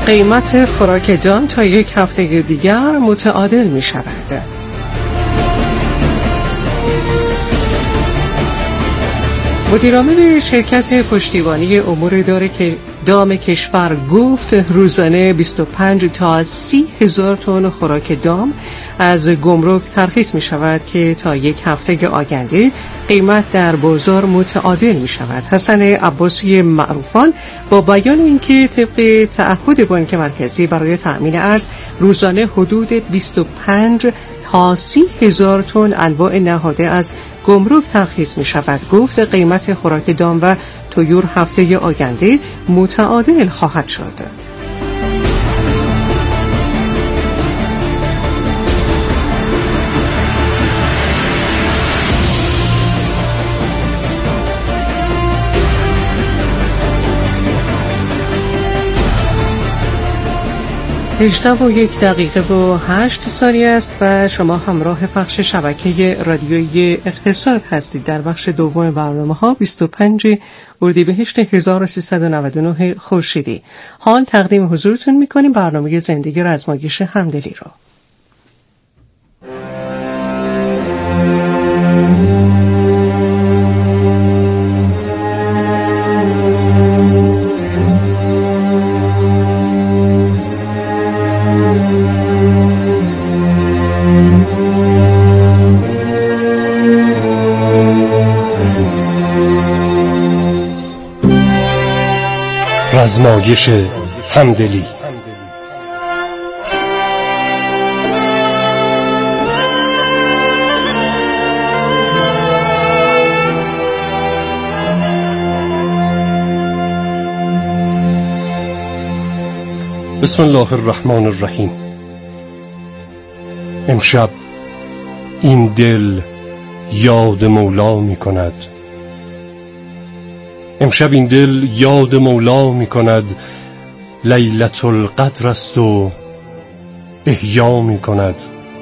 قیمت خوراک دام تا یک هفته دیگر متعادل می شود. مدیرعامل شرکت پشتیبانی امور دام کشور گفت روزانه 25 تا 30 هزار تن خوراک دام از گمرک ترخیص می شود که تا یک هفته آینده قیمت در بازار متعادل می شود. حسن عباسی معروفان با بیان اینکه طبق تعهد بانک مرکزی برای تأمین ارز روزانه حدود 25 تا 30 هزار تن انواع نهاده از گمرک ترخیص می شود، گفت قیمت خوراک دام و طیور هفته آینده متعادل خواهد شد. هجده و 1 دقیقه و 8 ثانیه است و شما همراه پخش شبکه رادیویی اقتصاد هستید. در بخش دوم برنامه‌ها 25 اردیبهشت 1399 خورشیدی حال تقدیم حضورتون می‌کنیم برنامه زندگی رزمایش همدلی رو. رزمایش همدلی. بسم الله الرحمن الرحیم. امشب این دل یاد مولا می کند. امشب این دل یاد مولا می کند. لیلة القدر است و احیا می کند.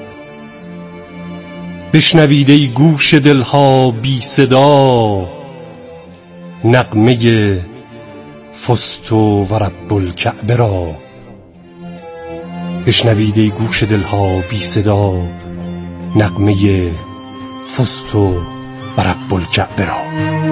بشنوید ای گوش دلها بی صدا نغمه فزت و رب الکعبه را. بشنوید ای گوش دلها بی صدا نغمه فزت و رب الکعبه را.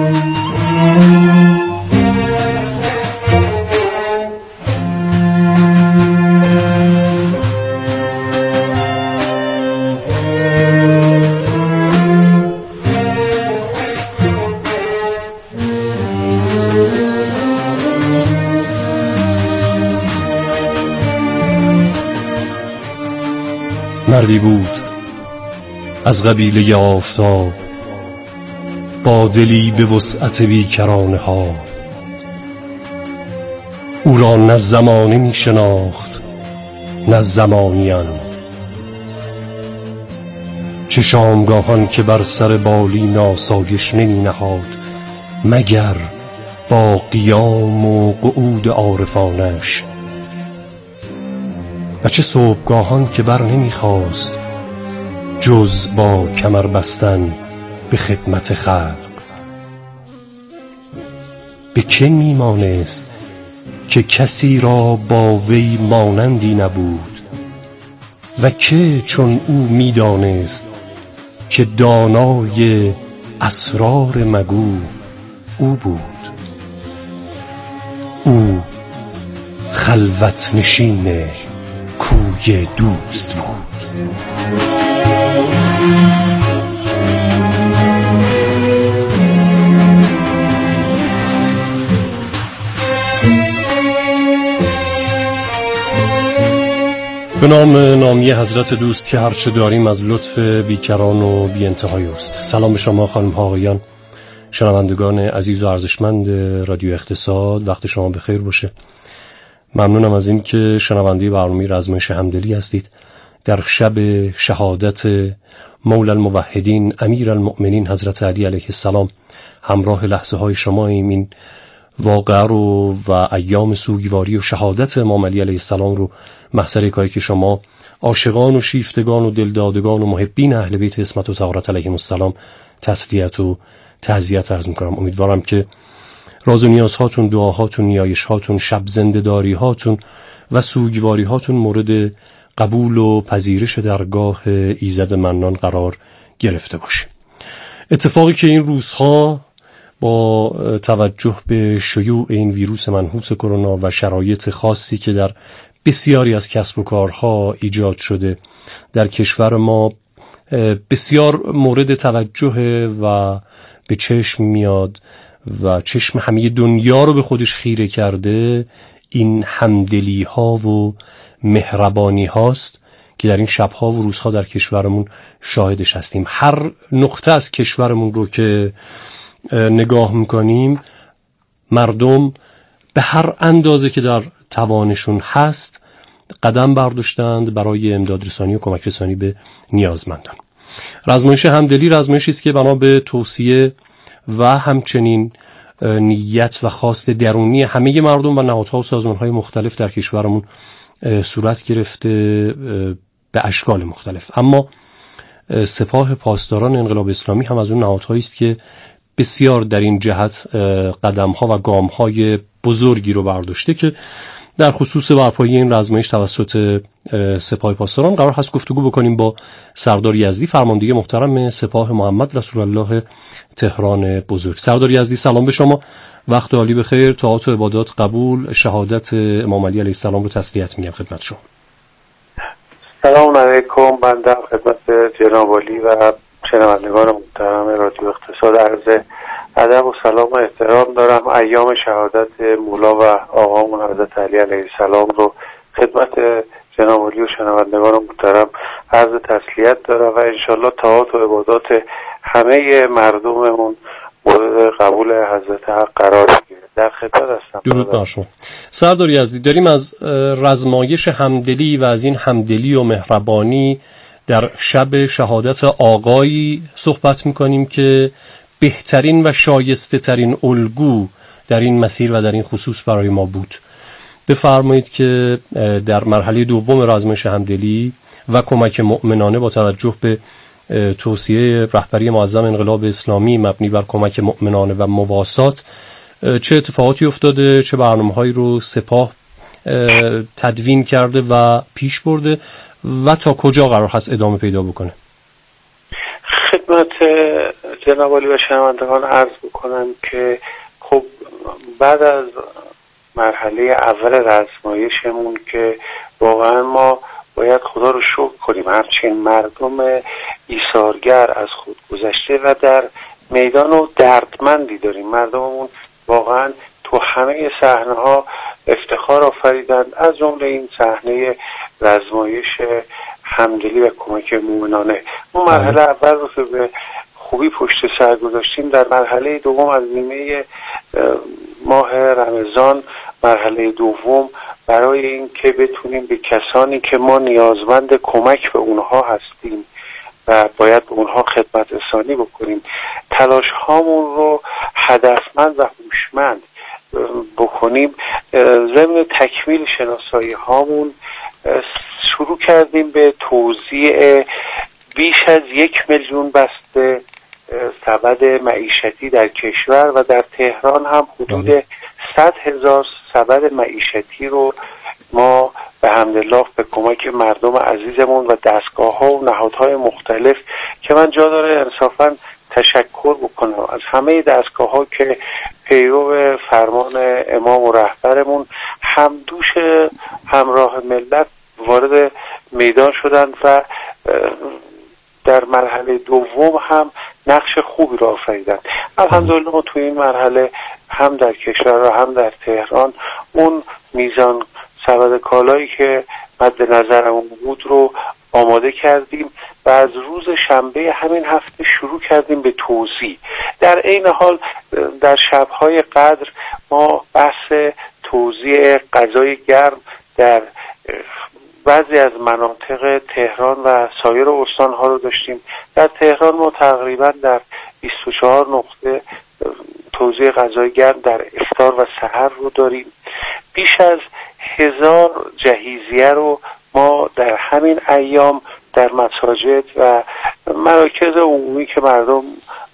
مردی بود از قبیله آفتاب با دلی به وسعت بیکرانه ها. او را نه زمانه می شناخت نه زمانیان. چه شامگاهان که بر سر بالی ناسایش نمی نهاد مگر با قیام و قعود عارفانش، و چه صبحگاهان که بر نمی خواست جز با کمر بستن به خدمت خلق. به که می مانست که کسی را با وی مانندی نبود و که چون او می دانست که دانای اسرار مگو او بود. او خلوت نشین کوی دوست بود. به نام نامی حضرت دوست که هرچه داریم از لطف بیکران و بی انتهای است. سلام به شما خانم ها آقایان، شنوندگان عزیز و ارزشمند رادیو اقتصاد، وقت شما بخیر باشه. ممنونم از این که شنونده برنامه رزمایش همدلی هستید. در شب شهادت مولا الموحدین امیر المؤمنین حضرت علی علیه السلام همراه لحظه های شما این واقعه رو و ایام سوگواری و شهادت امام علی علیه السلام رو محضر کاری که شما عاشقان و شیفتگان و دلدادگان و محبین اهل بیت عصمت و طهارت علیهم السلام تسلیت و تعزیت عرض می‌کنم. امیدوارم که راز و نیازهاتون، دعاهاتون، نیایشهاتون، شب زنده‌داری هاتون و سوگواری هاتون مورد قبول و پذیرش درگاه ایزد منان قرار گرفته باشه. اتفاقی که این روزها با توجه به شیوع این ویروس منحوس کرونا و شرایط خاصی که در بسیاری از کسب و کارها ایجاد شده در کشور ما بسیار مورد توجه و به چشم میاد و چشم همه دنیا رو به خودش خیره کرده، این همدلی ها و مهربانی هاست که در این شبها و روزها در کشورمون شاهدش هستیم. هر نقطه از کشورمون رو که نگاه میکنیم، مردم به هر اندازه که در توانشون هست قدم برداشتند برای امداد رسانی و کمک رسانی به نیازمندان. رزمایش همدلی رزمایشی است که بنا به توصیه و همچنین نیت و خواست درونی همه مردم و نهادها و سازمانهای مختلف در کشورمون صورت گرفته به اشکال مختلف. اما سپاه پاسداران انقلاب اسلامی هم از اون نهادهایی است که بسیار در این جهت قدم‌ها و گام‌های بزرگی رو برداشته که در خصوص برپایی این رزمایش توسط سپاه پاسداران قرار هست گفتگو بکنیم با سردار یزدی، فرمانده محترم سپاه محمد رسول الله تهران بزرگ. سردار یزدی سلام به شما، وقت عالی بخیر، طاعات و عبادات قبول، شهادت امام علی علیه السلام رو تسلیت میگم خدمت شما. سلام علیکم، بنده خدمت جناب عالی و شنوندگان محترم رادیو اقتصاد عرض ادب و سلام و احترام دارم. ایام شهادت مولا و آقامون حضرت علی علیه السلام رو خدمت جناب عالی و شنوندگان محترم عرض تسلیت دارم و انشالله طاعات و عبادات همه مردممون مورد قبول حضرت حق قرار بگیره. در خدمت هستم. درود بر شما. سردار یزدی، داریم از رزمایش همدلی و از این همدلی و مهربانی در شب شهادت آقایی صحبت میکنیم که بهترین و شایسته ترین الگو در این مسیر و در این خصوص برای ما بود. بفرمایید که در مرحله دوم رزمایش همدلی و کمک مؤمنانه با توجه به توصیه رهبری معظم انقلاب اسلامی مبنی بر کمک مؤمنانه و مواسات چه اتفاقاتی افتاده، چه برنامه‌هایی رو سپاه تدوین کرده و پیش برده و تا کجا قرار هست ادامه پیدا بکنه؟ خدمت جناب عالی و شنوندگان عرض بکنم که خب بعد از مرحله اول رزمایشمون که واقعا ما باید خدا رو شکر کنیم، همچنین مردم ایثارگر از خود گذشته و در میدان و دردمندی داریم. مردممون واقعا تو همه صحنه ها افتخار آفریدند، از جمله این صحنه رزمایش همدلی و کمک مومنانه. اون مرحله اول رو که به خوبی پشت سر گذاشتیم، در مرحله دوم از نیمه ماه رمضان، مرحله دوم برای این که بتونیم به کسانی که ما نیازمند کمک به اونها هستیم و باید به اونها خدمت رسانی بکنیم، تلاش هامون رو هدفمند و هوشمند بکنیم. ضمن تکمیل شناسایی هامون شروع کردیم به توزیع بیش از 1,000,000 بسته سبد معیشتی در کشور و در تهران هم حدود 100,000 سبد معیشتی رو ما به حمدالله به کمک مردم عزیزمون و دستگاه ها و نهادهای مختلف که من جا داره انصافاً تشکر بکنم از همه دستگاه ها که پیرو فرمان امام و رهبرمون همدوش همراه ملت وارد میدان شدند و در مرحله دوم هم نقش خوبی را آفریدند. الحمدلله ما توی این مرحله هم در کشور و هم در تهران اون میزان سبد کالایی که مد نظرمون بود رو آماده کردیم و از روز شنبه همین هفته شروع کردیم به توزیع. در عین حال در شب‌های قدر ما بحث توزیع غذای گرم در بعضی از مناطق تهران و سایر استان‌ها رو داشتیم. در تهران ما تقریبا در 24 نقطه توزیع غذای گرم در افطار و سحر رو داریم. بیش از 1000 جهیزیه رو ما در همین ایام در مساجد و مراکز عمومی که مردم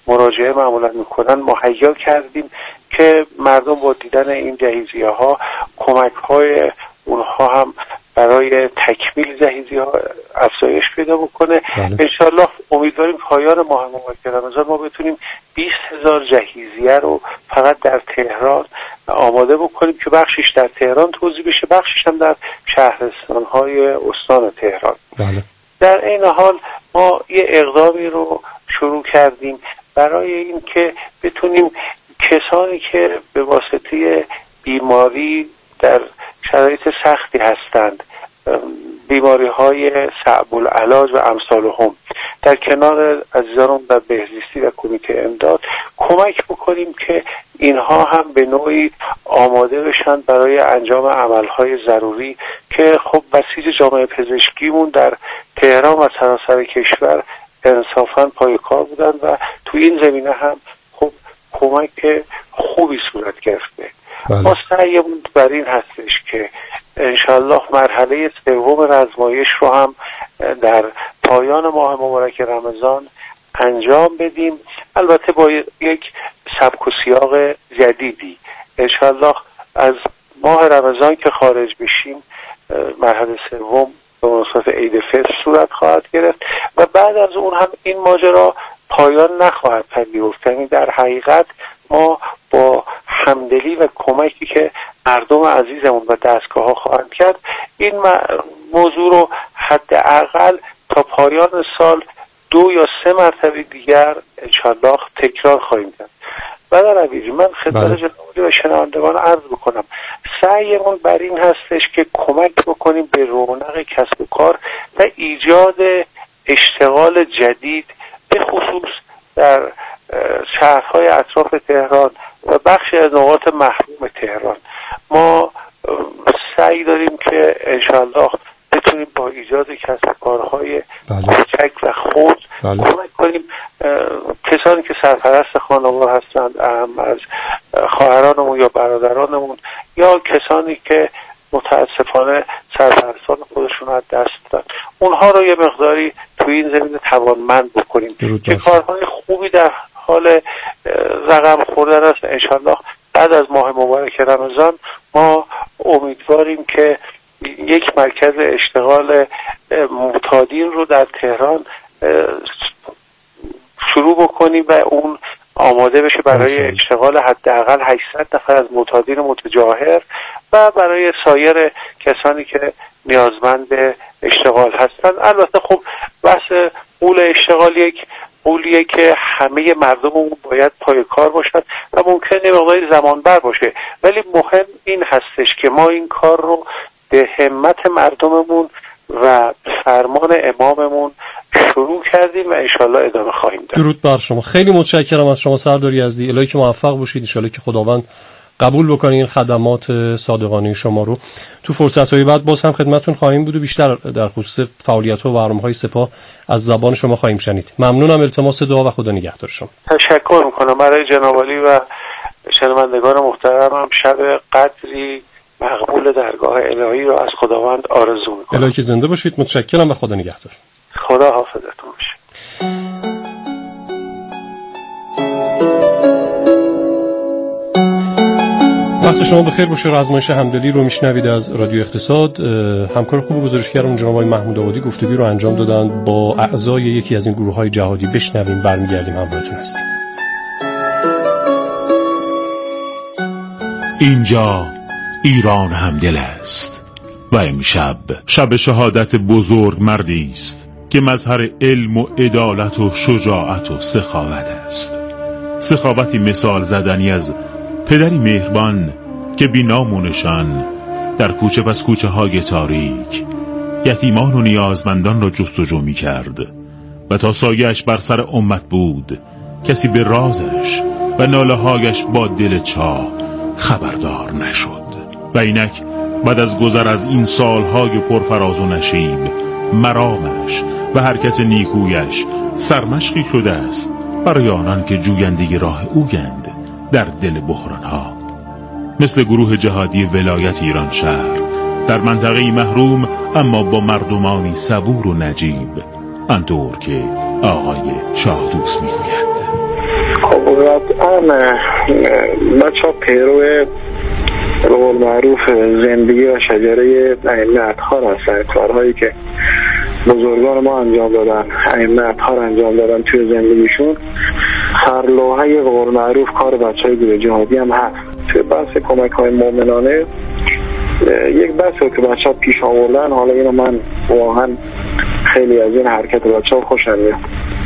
مراجعه معمولا میکنن مهیا کردیم که مردم با دیدن این جهیزیه ها کمک های اونها هم برای تکمیل جهیزیه ها افزایش پیدا بکنه. انشالله امیدواریم پایان ماه مبارک رمضان ما بتونیم 20,000 جهیزیه رو فقط در تهران آماده بکنیم که بخشش در تهران توزیع بشه، بخشش هم در شهرستان‌های استان تهران. در این حال ما یه اقدامی رو شروع کردیم برای این که بتونیم کسانی که به واسطه بیماری در شرایط سختی هستند، بیماری های صعب العلاج و امثالهم، در کنار عزیزانم در بهزیستی و کمیته امداد کمک بکنیم که اینها هم به نوعی آماده بشن برای انجام عملهای ضروری که خب بسیج جامعه پزشکیمون در تهران و سراسر کشور انصافاً پای کار بودن و تو این زمینه هم خب کمک خوبی صورت گرفته. ما سعیمون بر این هستش که انشالله مرحله سوم رزمایش رو هم در پایان ماه مبارک رمضان انجام بدیم، البته با یک سبک و سیاق جدیدی. انشالله از ماه رمضان که خارج بشیم مرحله سوم به مناسبت عید فطر صورت خواهد گرفت و بعد از اون هم این ماجرا پایان نخواهد پذیرفت. یعنی در حقیقت ما با همدلی و کمکی که مردم عزیزمون و دستگاه ها خواهند کرد این موضوع رو حداقل تا پایان سال 2 یا 3 مرتبه دیگر انشالله تکرار خواهیم کرد. برادر عزیزی من خدمت جناب و شنوندگان عرض بکنم سعیمون بر این هستش که کمک بکنیم به رونق کسب و کار و ایجاد اشتغال جدید به خصوص در شهرهای اطراف تهران و بخشی از نقاط محروم تهران. ما سعی داریم که انشالله بتونیم با ایجاد کسب و کارهای کوچک و خرد کمک کنیم کسانی که سرپرست خانوار هستند، اهم از خواهرانمون یا برادرانمون یا کسانی که متاسفانه سرپرستان خودشون از دست دادن، اونها رو یه مقداری توی این زمینه توانمند بکنیم که کارهای خوبی در حال رقم خوردن است. انشالله بعد از ماه مبارک رمضان ما امیدواریم که یک مرکز اشتغال معتادین رو در تهران شروع بکنیم و اون آماده بشه برای اشتغال حداقل 800 نفر از معتادین متجاهر و برای سایر کسانی که نیازمند اشتغال هستند. البته خب بحث قول اشتغال یک قولیه که همه مردممون باید پای کار باشد و ممکنه مقداری زمان بر باشه، ولی مهم این هستش که ما این کار رو به همت مردممون و فرمان اماممون شروع کردیم و انشالله ادامه خواهیم داد. درود بر شما. خیلی متشکرم از شما سردار یزدی. الهی که موفق باشید، انشالله که خداوند قبول بکنه این خدمات صادقانه شما رو. تو فرصت‌های بعد باز هم خدمتتون خواهیم بود و بیشتر در خصوص فعالیت‌ها و برنامه‌های سپاه از زبان شما خواهیم شنید. ممنونم. التماس دعا و خدا نگهدار شما. تشکر می‌کنم. برای جناب عالی و شنوندگان محترمم شب قدری مقبول درگاه الهی رو از خداوند آرزو می‌کنم. الهی که زنده باشید. متشکرم و خدا نگهدار. خدا حافظتون باشه. وقت شما بخیر باشه. رزمایش همدلی رو میشنوید از رادیو اقتصاد. همکار خوب گزارشگرمون جناب آقای محمود آبادی گفتگوی رو انجام دادند با اعضای یکی از این گروه‌های جهادی. بشنویم برمیگردیم همراهتون هستیم. اینجا ایران همدل است و امشب شب شهادت بزرگ مردی است که مظهر علم و عدالت و شجاعت و سخاوت است. سخاوتی مثال زدنی از پدری مهربان که بی نام و نشان در کوچه پس کوچه های تاریک یتیمان و نیازمندان را جستجو می کرد و تا سایه‌اش بر سر امت بود کسی به رازش و ناله هایش با دل چاه خبردار نشد. و اینک بعد از گذر از این سالهای پرفراز و نشیب مرامش و حرکت نیکویش سرمشقی شده است برای آنان که جویندگی راه اویند در دل بحرانها، مثل گروه جهادی ولایت ایران شهر در منطقه محروم اما با مردمانی صبور و نجیب، آنطور که آقای شاه دوست میگوید. خب قطعا بچه ها پیرو به قول معروف زندگی و شجره ائمه اطهار هستن. کارهایی که بزرگان ما انجام دادن، ائمه اطهار انجام دادن توی زندگیشون، سرلوحه به قول معروف کار بچه های گروه جهادی هم هست. توی بحث کمک های مومنانه یک بحثی که بچه ها پیش آوردن، حالا اینو من واقعا خیلی از این حرکت بچه ها خوشم میاد.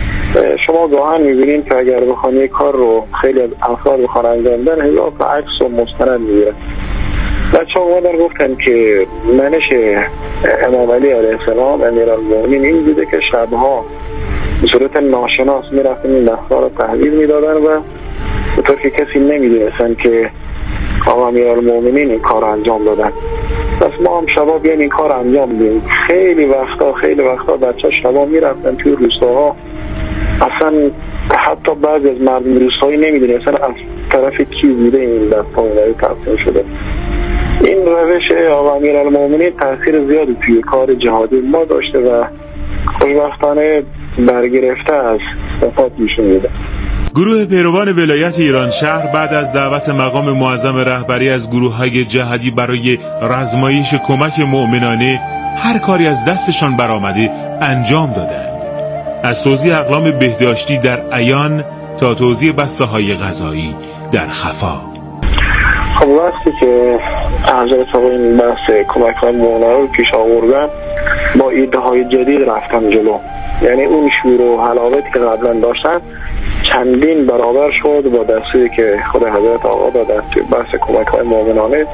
شما گاهن میبینید که اگر بخوان یک کار رو خیلی از افراد بخوان انجام بدن، هزار تا عکس و مستند میگیرن. بچه ها اومدن گفتن که منش امام علی علیه السلام امیرالمومنین این بوده که شبها به صورت ناشناس میرفتن این دستگاه رو تحویل میدادن و به طور که کسی نمیدونستن که آقا امیرالمومنین این کار انجام دادن. پس ما هم شبا بیان این کار انجام بدیم. خیلی وقتا بچه ها شبا میرفتن توی روستاها، اصلا حتی بعضی از مردم روستایی نمیدونستن از طرف کی بوده این دستگاه تقسیم شده. این روش آقا امیرالمومنین تاثیر زیادی توی کار جهادی ما داشته و خوشبختانه برگرفته از وفات ایشون میده. گروه پیروان ولایت ایران شهر بعد از دعوت مقام معظم رهبری از گروه‌های جهادی برای رزمایش کمک مؤمنانه هر کاری از دستشان برآمده انجام دادند. از توزیع اقلام بهداشتی در عیان تا توزیع بسته‌های غذایی در خفا. خب وقتی که حضرت آقا این بحث کمک های مؤمنانه رو پیش آوردن، با ایده های جدید رفتن جلو. یعنی اون شور و حلاوتی که قبلا داشتن چندین برابر شد با دستوری که خود حضرت آقا دادن توی بحث کمک های مؤمنانه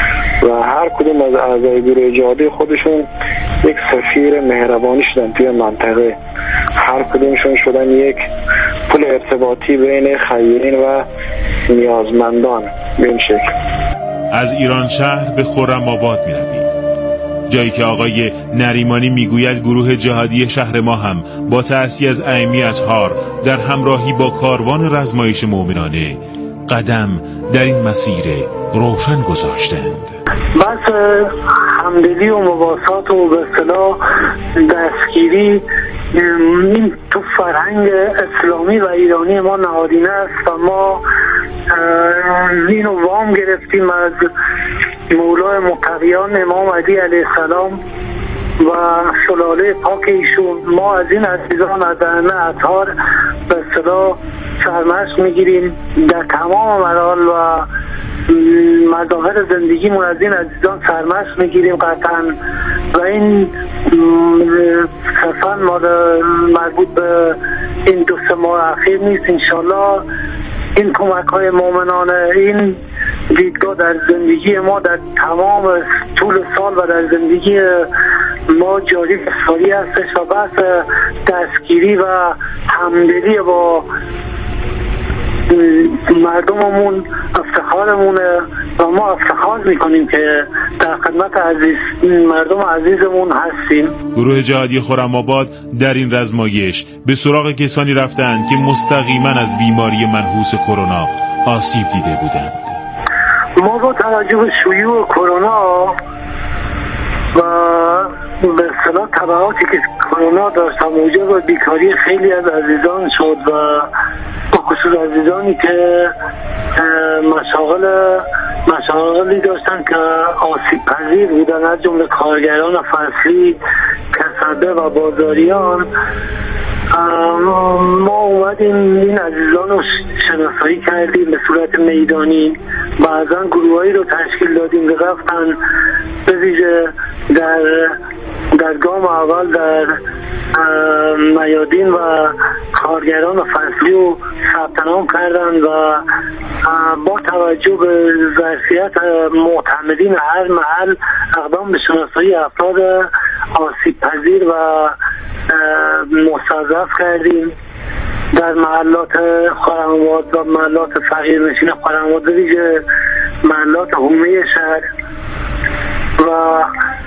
و هر کدوم از اعضای گروه جهادی خودشون یک سفیر مهربانی شدن توی منطقه. هر کدومشون شدن یک پل ارتباطی بین خیرین و نیازمندان. به این شکل از ایران شهر به خرم‌آباد می‌رویم، جایی که آقای نریمانی میگوید گروه جهادی شهر ما هم با تأسیس از ائمه اطهار در همراهی با کاروان رزمایش مؤمنانه قدم در این مسیر روشن گذاشتند. بس همدلی و مواسات و به اصطلاح دستگیری این تو فرهنگ اسلامی و ایرانی ما نهادینه است و ما اینو وام گرفتیم از مولای متقیان امام علی علیه السلام و سلاله پاک ایشون. ما از این عزیزان از ائمه اطهار به اصطلاح سرمشق میگیریم در تمام مراحل و مظاهر زندگیمون، از این عزیزان سرمشق میگیریم قطعا. و این صرفا مربوط به این 2-3 ماه اخیر نیست. انشالله این کمک های مومنانه، این دیدگاه در زندگی ما در تمام طول سال و در زندگی ما جاری و ساری هستش و بس دستگیری و همدلی با مردممون افتخارمونه و ما افتخار میکنیم که در خدمت مردم عزیزمون هستیم. گروه جهادی خرم‌آباد در این رزمایش به سراغ کسانی رفتند که مستقیما از بیماری منحوس کرونا آسیب دیده بودند. ما با توجه به شیوع کرونا و به اصطلاح تبعاتی که کرونا داشت موجب بیکاری خیلی از عزیزان شد و با خصوص عزیزانی که مشاغلی داشتن که آسیب پذیر بودن، از جمله کارگران فصلی، کسبه و بازاریان، ما اومدیم این عزیزان رو شناسایی کردیم به صورت میدانی. بعضا گروهایی رو تشکیل دادیم که رفتن به ویژه در گام اول در میادین و کارگران فصلی رو ثبت نام کردن و با توجه به ظرفیت معتمدین هر محل اقدام به شناسایی افراد آسیب پذیر و مستضعف کردیم در محلات خرم‌آباد و محلات فقیرنشین خرم‌آباد، ویژه محلات حومه شهر. و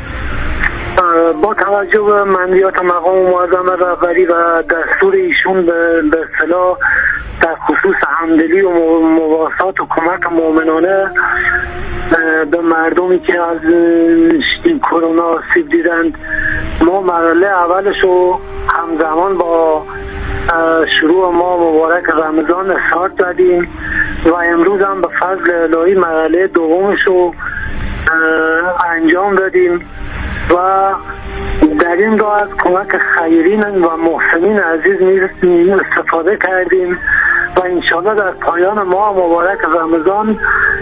با توجه به منویات مقام معظم رهبری و دستور ایشون به اصطلاح در خصوص همدلی و مواسات و کمک مؤمنانه به مردمی که از این کرونا آسیب دیدند، ما مرحله اولش رو همزمان با شروع ما مبارک رمضان استارت زدیم و امروز هم به فضل الهی مرحله دومش رو انجام دادیم و در این راه از کمک خیرین و محسنین عزیز استفاده کردیم و انشاءالله در پایان ماه مبارک رمضان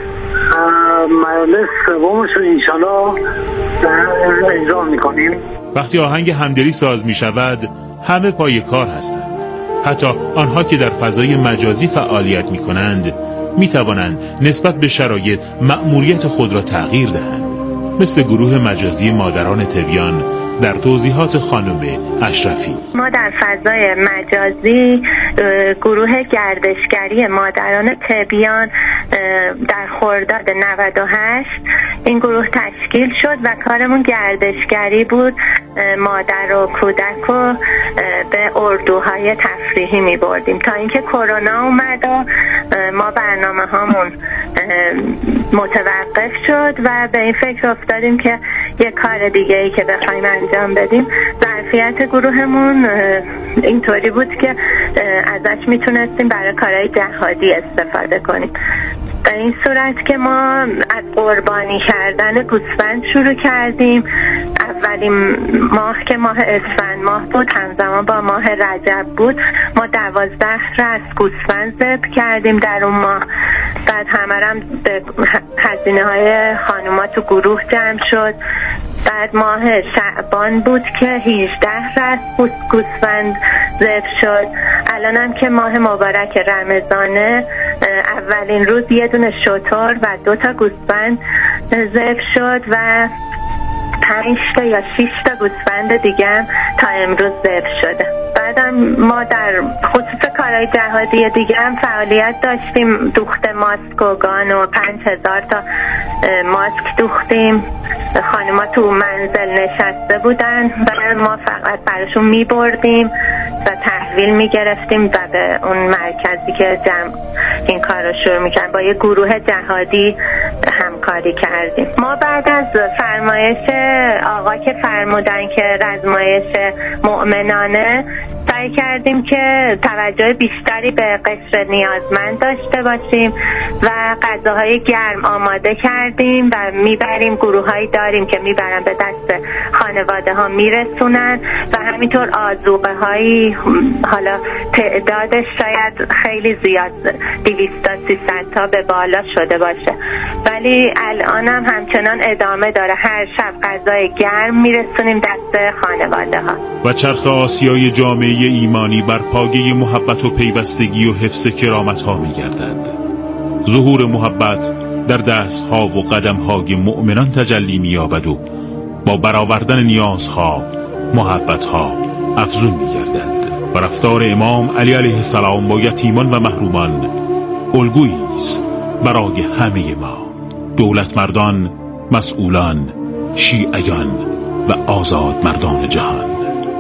مرحله سومش رو انشاءالله اجرا میکنیم. وقتی آهنگ همدلی ساز می شود همه پای کار هستند. حتی آنها که در فضای مجازی فعالیت می کنند می توانند نسبت به شرایط مأموریت خود را تغییر دهند، مثل گروه مجازی مادران تبیان در توضیحات خانم اشرفی. ما در فضای مجازی گروه گردشگری مادران تبیان در خرداد 98 این گروه تشکیل شد و کارمون گردشگری بود. مادر و کودک رو به اردوهای تفریحی می بردیم تا اینکه کرونا اومد و ما برنامه هامون متوقف شد و به این فکر افتادیم که یک کار دیگه ای که بخوایم انجام بدیم. ظرفیت گروهمون اینطوری بود که ازش میتونستیم برای کارهای جهادی استفاده کنیم. در این صورت که ما از قربانی کردن گوسفند شروع کردیم. اولین ماه که ماه اسفند ماه بود، همزمان با ماه رجب بود، ما 12 راس گوسفند ذبح کردیم در اون ماه. بعد همه به هزینه های خانوما تو گروه جمع شد. بعد ماه شعبان بود که 18 راس گوسفند ذبح شد. الان هم که ماه مبارک رمضانه، اولین روز یه دونه شتر و 2 تا گوسفند ذبح شد و 5 تا یا 6 تا گوسفند دیگه هم تا امروز ذبح شده. بعدم ما در خصوص کارهای جهادی دیگه هم فعالیت داشتیم. دوخت ماسک و گان و 5000 تا ماسک دوختیم. خانم‌ها تو منزل نشسته بودن و ما فقط براشون می‌بردیم و تحویل می‌گرفتیم و به اون مرکزی که این کار رو شروع می‌کردن با یه گروه جهادی همکاری کردیم. ما بعد از فرمایش آقا که فرمودن که رزمایش مؤمنانه، سعی کردیم که توجه بیشتری به قشر نیازمند داشته باشیم و غذاهای گرم آماده کردیم و میبریم. گروهایی داریم که میبرن به دست خانواده ها میرسونن و همینطور آذوقه هایی، حالا تعدادش شاید خیلی زیاد 200 تا 300 تا به بالا شده باشه، ولی الان هم همچنان ادامه داره. هر شب غذای گرم میرسونیم دست خانواده ها. و چرخ آسیای جامعه ایمانی بر پایه محبت و پیوستگی و حفظ کرامت ها می گردد. ظهور محبت در دست ها و قدم های مؤمنان تجلی می یابد و با برآوردن نیازها محبت ها افزون می گردد. و رفتار امام علی علیه السلام با یتیمان و محرومان الگویی است برای همه ما، دولتمردان، مسئولان، شیعیان و آزاد مردان جهان.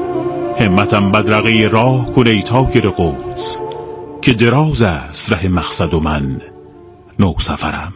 همتم بدرقه راه کلیتا گر قدس، که دراز است ره مقصد و من نو سفرم.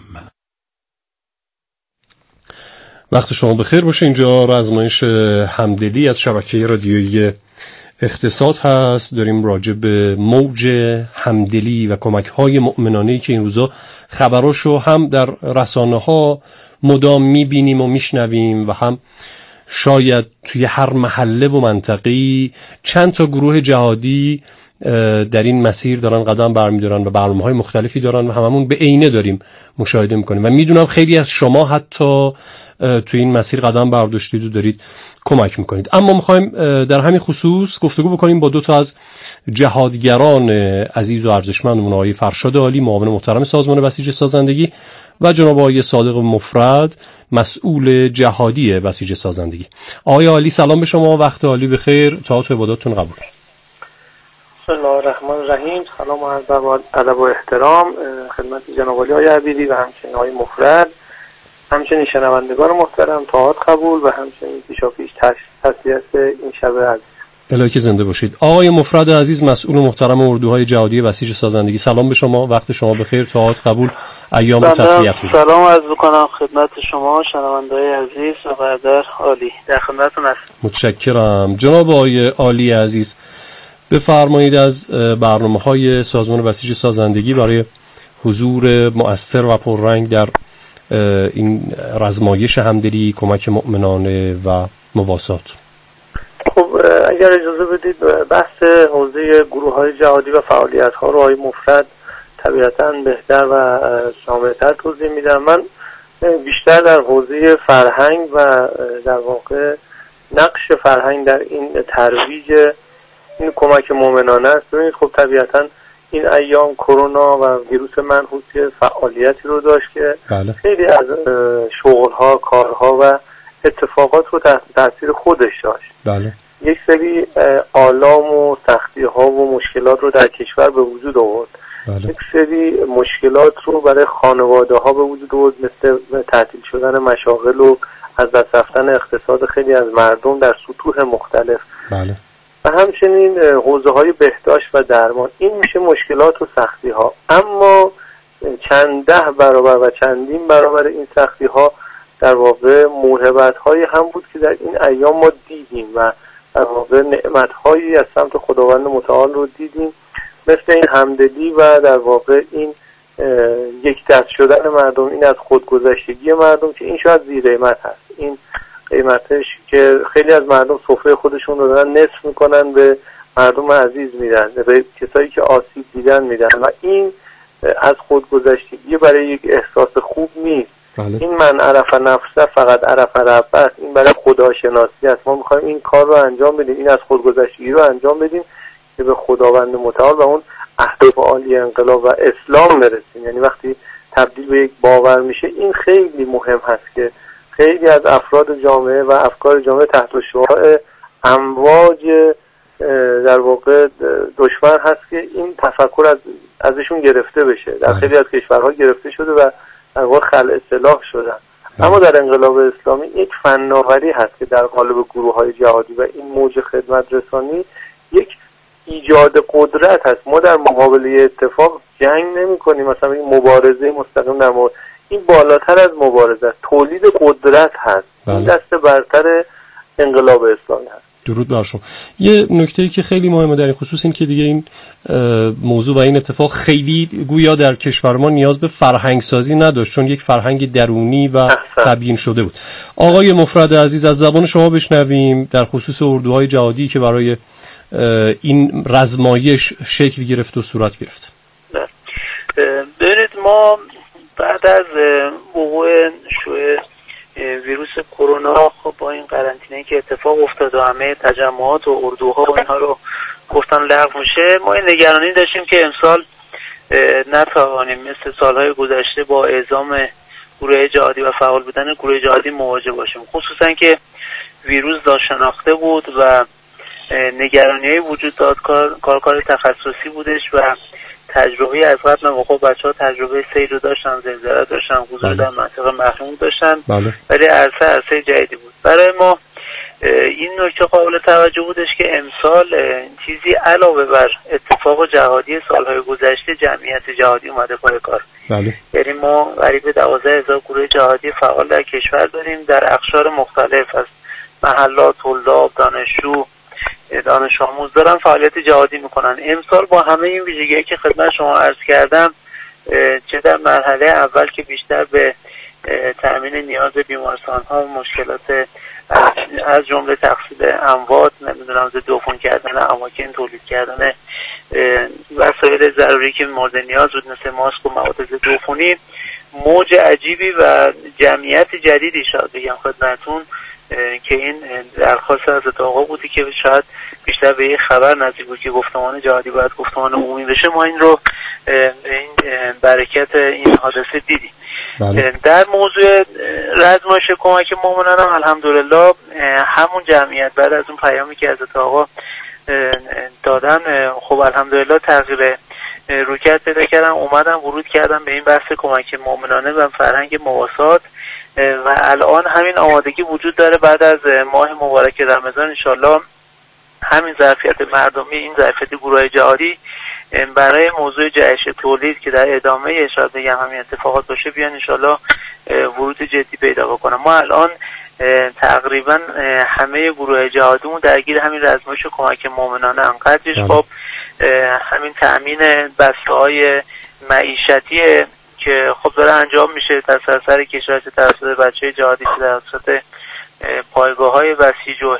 وقت شما بخیر باشه. اینجا رزمایش همدلی از شبکه رادیویی اقتصاد هست. داریم راجع به موج همدلی و کمک‌های مؤمنانه‌ای که این روزا خبراشو هم در رسانه‌ها مدام می‌بینیم و می‌شنویم و هم شاید توی هر محله و منطقه‌ای چند تا گروه جهادی در این مسیر دارن قدم برمی‌دارن و برنامه‌های مختلفی دارن و هممون به عینه داریم مشاهده می‌کنیم و میدونم خیلی از شما حتی توی این مسیر قدم برداشتید و دارید کمک می‌کنید. اما می‌خوایم در همین خصوص گفتگو بکنیم با 2 تا از جهادگران عزیز و ارزشمندمون، آقای فرشاد عالی، معاون محترم سازمان بسیج سازندگی، و جناب آقای صادق مفرد، مسئول جهادی بسیج سازندگی. آقای عالی سلام به شما، وقت عالی بخیر، طاعت و عباداتتون قبول. بسم الله الرحمن الرحیم. سلام و عرض ادب و احترام خدمت جناب عالی آقای عبیدی و همچنین آقای مفرد، همچنین شنوندگان محترم، طاعت قبول و همچنین پیشاپیش تسلیت این شب عزیز. الهی که زنده باشید. آقای مفرد عزیز، مسئول محترم اردوهای جهادی بسیج سازندگی، سلام به شما، وقت شما بخیر، طاعت قبول، ایام تسلیت می‌کنم. سلام عرض می‌کنم خدمت شما شنونده‌های عزیز و برادر عالی، در خدمتتون هستم. متشکرم. جناب آقای عالی عزیز، بفرمایید از برنامه‌های سازمان بسیج سازندگی برای حضور مؤثر و پررنگ در این رزمایش همدلی، کمک مؤمنانه و مواسات. خب اگر اجازه بدید بحث حوزه گروه‌های جهادی و فعالیت‌ها رو آقای مفرد طبیعتاً بهتر و شامل‌تر توضیح میدم. من بیشتر در حوزه فرهنگ و در واقع نقش فرهنگ در این ترویج این کمک مؤمنانه است. ببینید خب طبیعتاً این ایام کرونا و ویروس منحوس فعالیتی رو داشت که خیلی از شغل‌ها، کارها و اتفاقات رو تحت تاثیر خودش داشت. بله. یک سری آلام و سختی‌ها و مشکلات رو در کشور به وجود آورد. بله. یک سری مشکلات رو برای خانواده‌ها به وجود آورد، مثل تعطیل شدن مشاغل و از دست رفتن اقتصاد خیلی از مردم در سطوح مختلف. بله. و همچنین حوزه‌های بهداشت و درمان. این میشه مشکلات و سختی‌ها. اما چند ده برابر و چندین برابر این سختی‌ها در واقع موهبت‌هایی هم بود که در این ایام ما دیدیم و در واقع نعمت‌هایی از سمت خداوند متعال رو دیدیم، مثل این همدلی و در واقع این یک دست شدن مردم، این از خودگذشتگی مردم که این شاید بی‌قیمت هست. این قیمتش که خیلی از مردم سفره خودشون رو دارن نصف میکنن، به مردم عزیز میدن، به کسایی که آسیب دیدن میدن و این از خودگذشتگی برای یک احساس خوب نیست. بله. این من عرف نفسه فقط عرف ربه است. این برای خداشناسی است. ما میخوایم این کار رو انجام بدیم، این از خودگذشتگی رو انجام بدیم که به خداوند متعال و اون اهداف عالی انقلاب و اسلام برسیم. یعنی وقتی تبدیل به یک باور میشه، این خیلی مهم هست که خیلی از افراد جامعه و افکار جامعه تحت شعاع امواج در واقع دشمن هست که این تفکر ازشون گرفته بشه. در خیلی از کشورها گرفته شده و در واقع خلع سلاح شدن. اما در انقلاب اسلامی یک فناوری هست که در قالب گروه‌های جهادی و این موج خدمت رسانی یک ایجاد قدرت هست. ما در مقابل اتفاق جنگ نمی‌کنیم، مثلا این مبارزه مستقیم در مورد این بالاتر از مبارزه است، تولید قدرت هست. بله. این دست برتر انقلاب اسلامی هست. درود بر شما. یه نکته‌ای که خیلی مهمه در این خصوص این که دیگه این موضوع و این اتفاق خیلی گویا در کشور ما نیاز به فرهنگ سازی نداشت، چون یک فرهنگ درونی و تبیین شده بود. آقای مفرد عزیز، از زبان شما بشنویم در خصوص اردوهای جهادی که برای این رزمایش شکل گرفت و صورت گرفت. ببینید ما بعد از وقوع شیوع ویروس کرونا، خب با این قرنطینه که اتفاق افتاد و همه تجمعات و اردوها و اینها رو گفتن لغو میشه، ما این نگرانی داشتیم که امسال نتوانیم مثل سالهای گذشته با اعزام گروه جهادی و فعال بودن گروه جهادی مواجه باشیم، خصوصا که ویروس شناخته بود و نگرانی‌های وجود داد. کار تخصصی بودش و تجربه از قبل موقع بچه‌ها تجربه سیل رو داشتن، زلزله داشتن، حضور در منطقه محروم داشتن، ولی عرصه جدیدی بود برای ما. این نکته قابل توجه بودش که امسال چیزی علاوه بر اتفاق جهادی سالهای گذشته جمعیت جهادی اومده پای کار. یعنی ما قریب 12,000 گروه جهادی فعال در کشور داریم، در اقشار مختلف از محلات، طلاب، دانش آموز دارن فعالیت جهادی میکنن. امسال با همه این ویژگی‌هایی که خدمت شما عرض کردم، چه در مرحله اول که بیشتر به تامین نیاز بیمارستان‌ها و مشکلات از جمله تقسیم اموات، نمیدونم دفن کردن اماکن، تولید کردن وسایل ضروری که مورد نیاز بود مثل ماسک و مواد ضد عفونی، موج عجیبی و جمعیت جدیدی شاید بگم خدمتتون که این درخواست از آقا بودی که شاید بیشتر به یه خبر نزدیک بود که گفتمان جهادی باید گفتمان عمومی بشه. ما این رو این برکت این حادثه دیدیم. در موضوع رزمایش کمک مؤمنان هم الحمدلله همون جمعیت بعد از اون پیامی که از آقا دادن، خب الحمدلله تغییر رویکرد پیدا کردن، اومدن ورود کردن به این بحث کمک مؤمنانه و فرهنگ مواسات و الان همین آمادگی وجود داره. بعد از ماه مبارک رمضان انشالله همین ظرفیت مردمی، این ظرفیت گروه جهادی برای موضوع جهش تولید که در ادامه شاید بگم همین اتفاقات باشه بیان انشالله ورود جدی پیدا بکنم. ما الان تقریبا همه گروه جهادیمون درگیر همین رزمایش کمک مومنانه انقدرش. خب همین تأمین بسته‌های معیشتی که خب داره انجام میشه در سراسر کشور، توسط بچه جهادی، توسط پایگاه‌های بسیج و